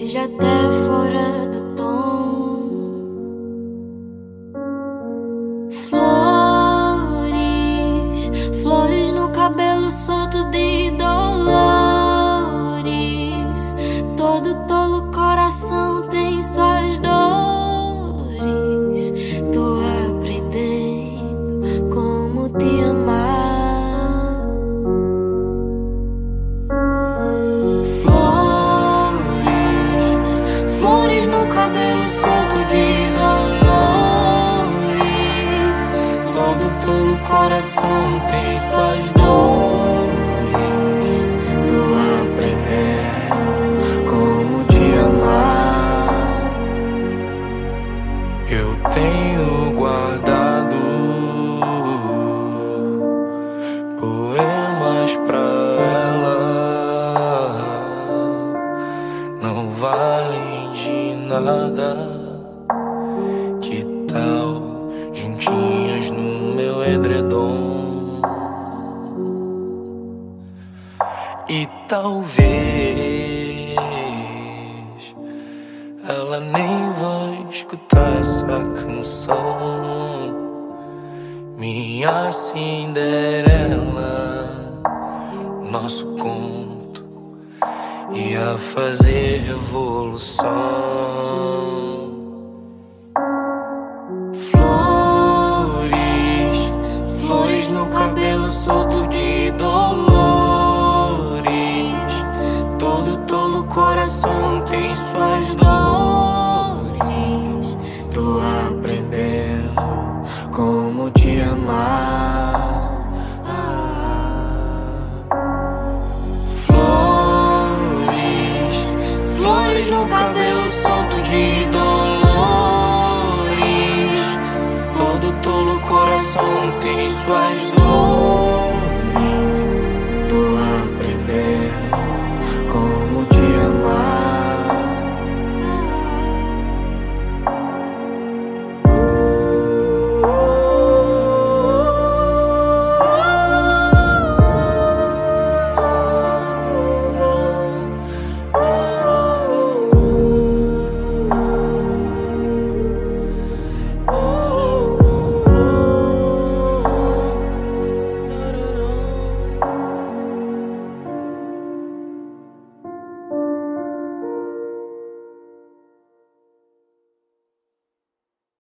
esteja até fora do tom. Flores, flores no cabelo solto de dolores. Todo tolo coração tem suas dores. Tô aprendendo como te amar. Flores no cabelo solto de dolores. Todo tolo coração tem suas dores. Tô aprendendo como te amar. Eu tenho guardado poemas pra ela. Não valem de nada. Que tal juntinhas no meu edredom? E talvez ela nem vai escutar essa canção. Minha Cinderela, nosso conto ia fazer revolução. Flores, flores no cabelo solto de dolores. Todo tolo coração tem suas dores. Tô aprendendo como te amar. Flores no cabelo solto de dolores. Todo tolo coração tem suas dores.